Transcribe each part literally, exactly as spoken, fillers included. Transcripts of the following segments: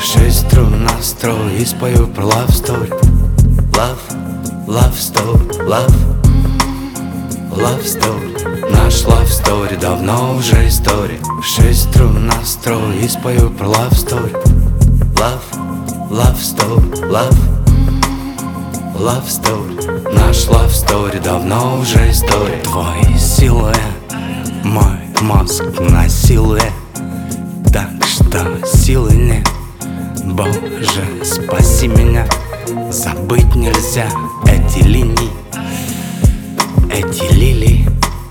Шесть струн настрою и спою про love story. Love, love story, love, love story. Наш love story давно уже история. Шесть струн настрою и спою про love story. Love, love story, love, love story. Наш love story давно уже история. Твой силуэт, мой мозг насилует, так что силы нет. Боже, спаси меня. Забыть нельзя эти линии, эти лилии.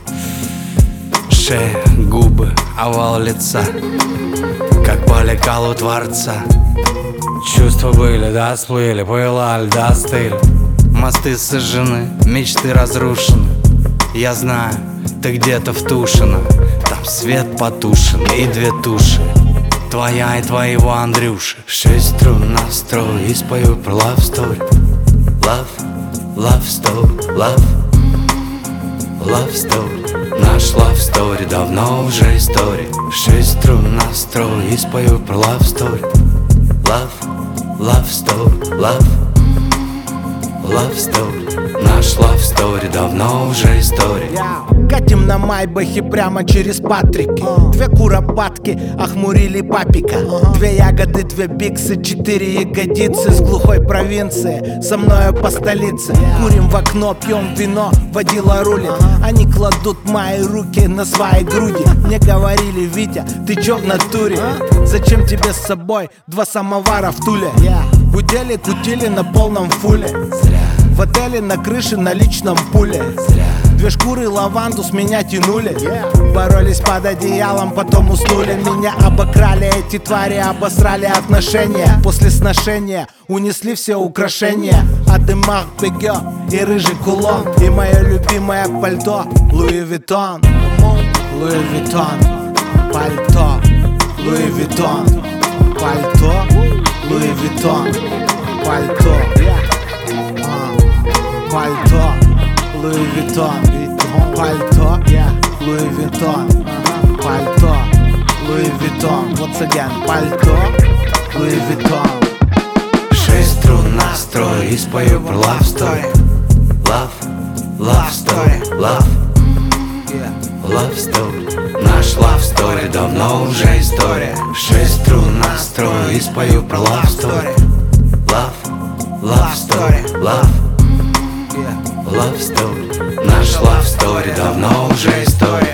Шея, губы, овал лица, как по лекалу Творца. Чувства были, да, сплыли, пылали, да, остыли. Мосты сожжены, мечты разрушены. Я знаю, ты где-то в Тушино. Там свет потушен и две туши, твоя и твоего Андрюши. Шесть струн настрою и спою про love story. Love, love story, love, love story. Наш love story давно уже история. Шесть струн настрою и спою про love story. Love, love story, love, love story. Наш love story давно уже история. Катим на майбахе прямо через Патрики. Две куропатки охмурили папика. Две ягоды, две биксы, четыре ягодицы с глухой провинции. Со мною по столице. Курим в окно, пьем вино, водила рулит. Они кладут мои руки на свои груди. Мне говорили: Витя, ты чё в натуре? Зачем тебе с собой два самовара в Туле? Гудели, кутили на полном фуле. В отеле на крыше на личном пуле. Две шкуры лаванду с меня тянули. Боролись под одеялом, потом уснули. Меня обокрали эти твари, обосрали отношения. После сношения унесли все украшения. А дымах бегё и рыжий кулон. И мое любимое пальто Луи Виттон. Луи Виттон, пальто Луи Виттон, пальто Луи Виттон, пальто Пальто Луи Виттон, пальто Луи Виттон, пальто Луи Виттон. Once again, пальто Луи Виттон. Шесть струн настрою и спою про love story. Love, love story, love, love story. Наш love story давно уже история. Шесть струн настрою и спою про love story. Love, love story, love, love story. Наш love story давно уже история.